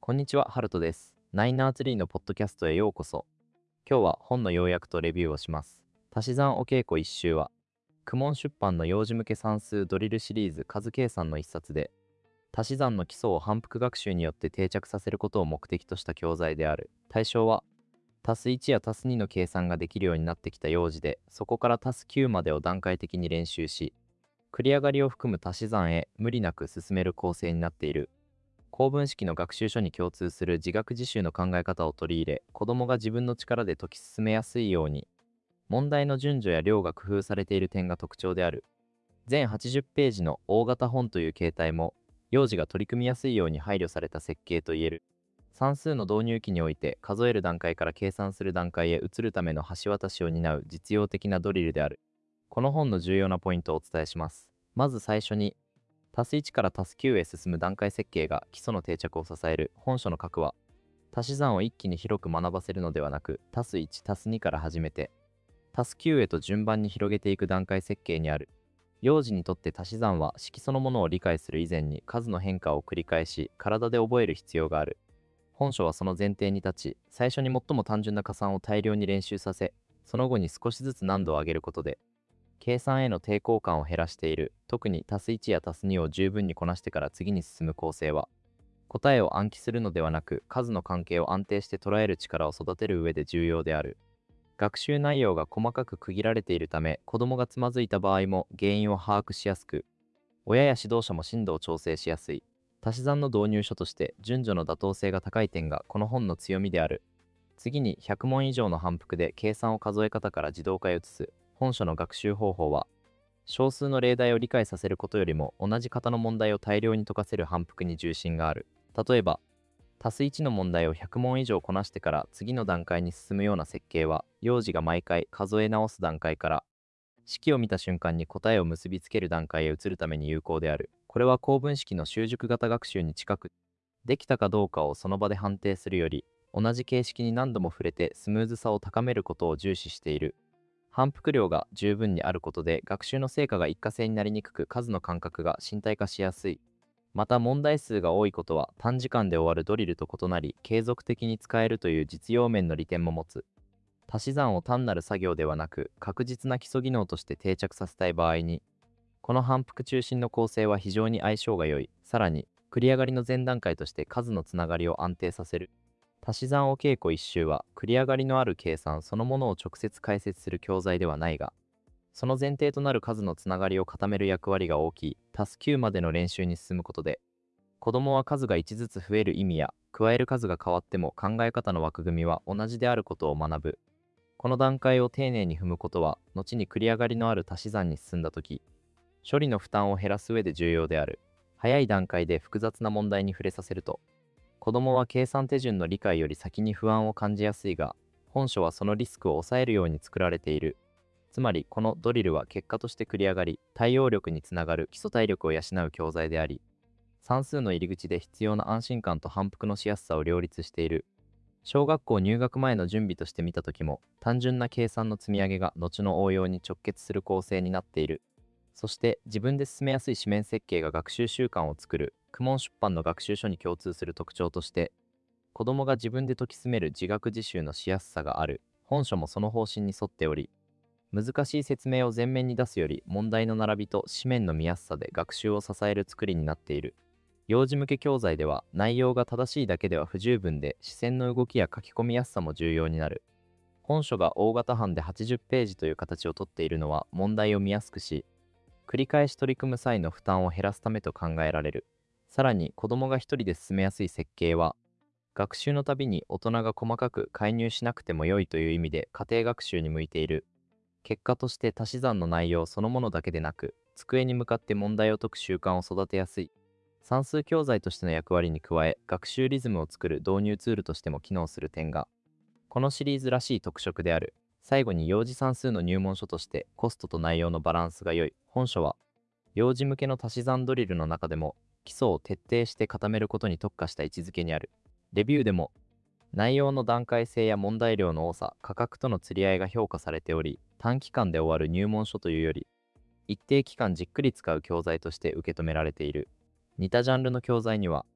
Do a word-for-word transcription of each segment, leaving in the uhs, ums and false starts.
こんにちは、ハルトです。ナインアーツリーのポッドキャストへようこそ。今日は本の要約とレビューをします。足し算お稽古一周は、公文出版の幼児向け算数ドリルシリーズ数計算の一冊で、足し算の基礎を反復学習によって定着させることを目的とした教材である。対象は、足すいちや足すにの計算ができるようになってきた幼児で、そこから足すきゅうまでを段階的に練習し、繰り上がりを含む足し算へ無理なく進める構成になっている。公文式の学習書に共通する自学自習の考え方を取り入れ、子どもが自分の力で解き進めやすいように、問題の順序や量が工夫されている点が特徴である。全はちじゅっページの大型本という形態も、幼児が取り組みやすいように配慮された設計といえる。算数の導入期において、数える段階から計算する段階へ移るための橋渡しを担う実用的なドリルである。この本の重要なポイントをお伝えします。まず最初に、足すいちから足すきゅうへ進む段階設計が基礎の定着を支える本書の核は、足し算を一気に広く学ばせるのではなく、足すいち、足すにから始めて、足すきゅうへと順番に広げていく段階設計にある。幼児にとって足し算は式そのものを理解する以前に数の変化を繰り返し、体で覚える必要がある。本書はその前提に立ち、最初に最も単純な加算を大量に練習させ、その後に少しずつ難度を上げることで、計算への抵抗感を減らしている。特に足すいちや足すにを十分にこなしてから次に進む構成は、答えを暗記するのではなく、数の関係を安定して捉える力を育てる上で重要である。学習内容が細かく区切られているため、子供がつまずいた場合も原因を把握しやすく、親や指導者も進度を調整しやすい。足し算の導入書として順序の妥当性が高い点がこの本の強みである。次にひゃく問以上の反復で計算を数え方から自動化へ移す。本書の学習方法は、少数の例題を理解させることよりも同じ型の問題を大量に解かせる反復に重心がある。例えば、足すいちの問題をひゃく問以上こなしてから次の段階に進むような設計は、幼児が毎回数え直す段階から、式を見た瞬間に答えを結びつける段階へ移るために有効である。これは公文式の習熟型学習に近く、できたかどうかをその場で判定するより、同じ形式に何度も触れてスムーズさを高めることを重視している。反復量が十分にあることで学習の成果が一過性になりにくく、数の感覚が身体化しやすい。また問題数が多いことは短時間で終わるドリルと異なり、継続的に使えるという実用面の利点も持つ。足し算を単なる作業ではなく確実な基礎技能として定着させたい場合に、この反復中心の構成は非常に相性が良い。さらに繰り上がりの前段階として数のつながりを安定させる。足し算お稽古一周は繰り上がりのある計算そのものを直接解説する教材ではないが、その前提となる数のつながりを固める役割が大きい。足すきゅうまでの練習に進むことで、子供は数がいちずつ増える意味や加える数が変わっても考え方の枠組みは同じであることを学ぶ。この段階を丁寧に踏むことは、後に繰り上がりのある足し算に進んだ時、処理の負担を減らす上で重要である。早い段階で複雑な問題に触れさせると、子供は計算手順の理解より先に不安を感じやすいが、本書はそのリスクを抑えるように作られている。つまり、このドリルは結果として繰り上がり、対応力につながる基礎体力を養う教材であり、算数の入り口で必要な安心感と反復のしやすさを両立している。小学校入学前の準備として見たときも、単純な計算の積み上げが後の応用に直結する構成になっている。そして自分で進めやすい紙面設計が学習習慣を作る。公文出版の学習書に共通する特徴として、子供が自分で解き進める自学自習のしやすさがある。本書もその方針に沿っており、難しい説明を前面に出すより問題の並びと紙面の見やすさで学習を支える作りになっている。幼児向け教材では内容が正しいだけでは不十分で、視線の動きや書き込みやすさも重要になる。本書が大型版ではちじゅっページという形をとっているのは問題を見やすくし、繰り返し取り組む際の負担を減らすためと考えられる。さらに子供が一人で進めやすい設計は、学習のたびに大人が細かく介入しなくても良いという意味で家庭学習に向いている。結果として足し算の内容そのものだけでなく、机に向かって問題を解く習慣を育てやすい。算数教材としての役割に加え、学習リズムを作る導入ツールとしても機能する点が、このシリーズらしい特色である。最後に幼児算数の入門書としてコストと内容のバランスが良い。本書は、幼児向けの足し算ドリルの中でも、基礎を徹底して固めることに特化した位置づけにある。レビューでも、内容の段階性や問題量の多さ、価格との釣り合いが評価されており、短期間で終わる入門書というより、一定期間じっくり使う教材として受け止められている。似たジャンルの教材には、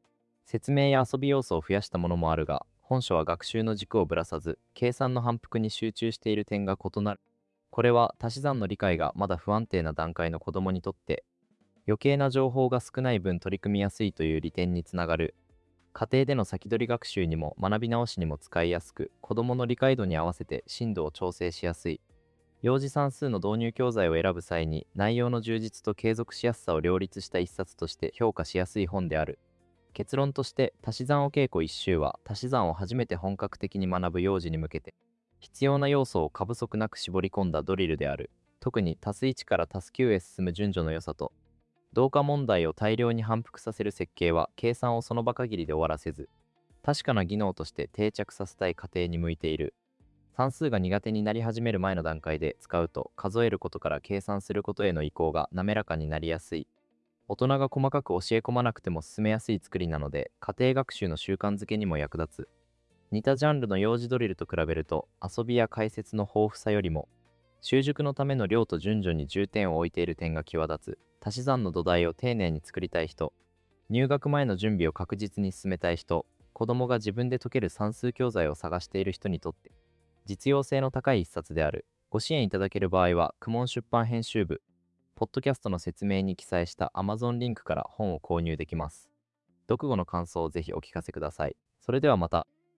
説明や遊び要素を増やしたものもあるが、本書は学習の軸をぶらさず、計算の反復に集中している点が異なる。これは足し算の理解がまだ不安定な段階の子供にとって、余計な情報が少ない分取り組みやすいという利点につながる。家庭での先取り学習にも学び直しにも使いやすく、子供の理解度に合わせて進度を調整しやすい。幼児算数の導入教材を選ぶ際に、内容の充実と継続しやすさを両立した一冊として評価しやすい本である。結論として、足し算お稽古一周は、足し算を初めて本格的に学ぶ幼児に向けて、必要な要素を過不足なく絞り込んだドリルである。特に足すいちから足すきゅうへ進む順序の良さと、同化問題を大量に反復させる設計は、計算をその場限りで終わらせず、確かな技能として定着させたい家庭に向いている。算数が苦手になり始める前の段階で使うと、数えることから計算することへの移行が滑らかになりやすい。大人が細かく教え込まなくても進めやすい作りなので、家庭学習の習慣づけにも役立つ。似たジャンルの幼児ドリルと比べると、遊びや解説の豊富さよりも、習熟のための量と順序に重点を置いている点が際立つ。足し算の土台を丁寧に作りたい人、入学前の準備を確実に進めたい人、子供が自分で解ける算数教材を探している人にとって、実用性の高い一冊である。ご支援いただける場合は、公文出版編集部、ポッドキャストの説明に記載した Amazon リンクから本を購入できます。読後の感想をぜひお聞かせください。それではまた。